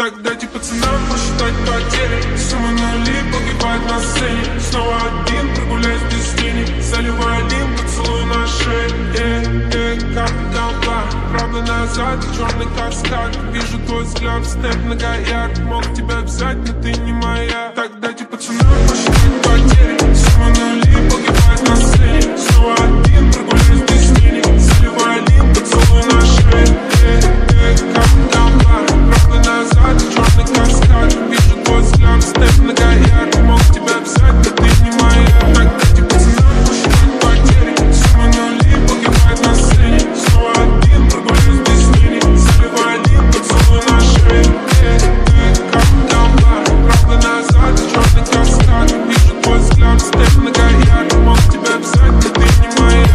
Так дайте пацанам посчитать потери. Сумма нули погибает на сцене. Снова один, прогуляюсь без тени. Заливаю один поцелуй на шее. Капли долба, правда назад, черный каскад. Вижу твой взгляд, степ многоярд. Мог тебя взять, но ты не моя. Так дайте пацанам посчитать потери. Сумма нули погибает на сцене. Снова один, прогуляюсь без тени. Заливаю один поцелуй на шее. Капли долба, правда назад, черный каскад. Вижу твой взгляд, степ многоярд. Мог тебя взять, но ты не моя. Так дайте пацанам посчитать потери. Сумма нули погибает на сцене. Снова один, прогуляюсь без тени. Заливаю один поцелуй на шее. Капли долба, правда назад, черный каскад. Вижу твой взгляд, степ многоярд. Мог тебя взять, но ты не моя.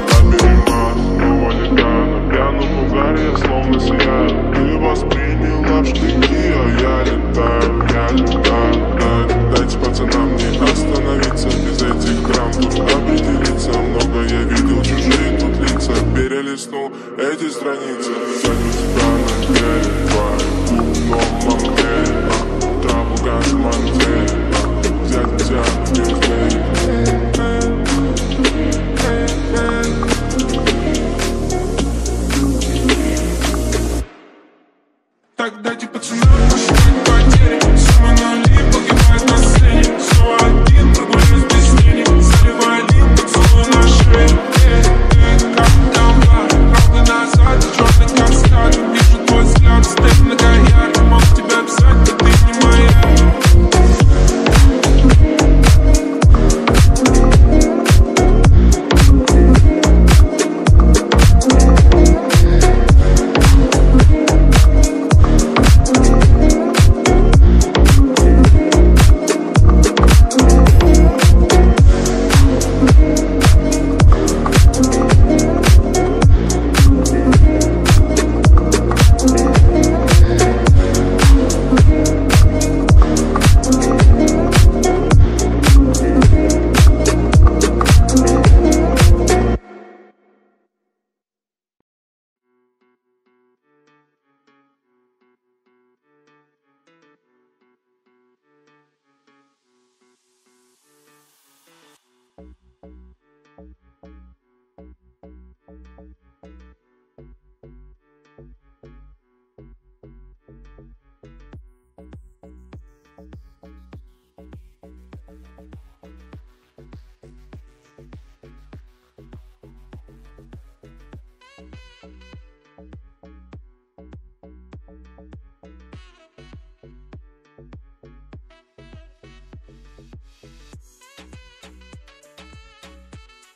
Я словно сияю. Ты восприняла в штыки, а я летаю. Дайте пацанам не остановиться. Без этих драм тут определиться. Много я видел, чужие тут лица. Перелистнул эти страницы. Сзади тебя на деле твои, но мамке траву газ манте. Взять тебя без Так дайте пацанам посчитать потери.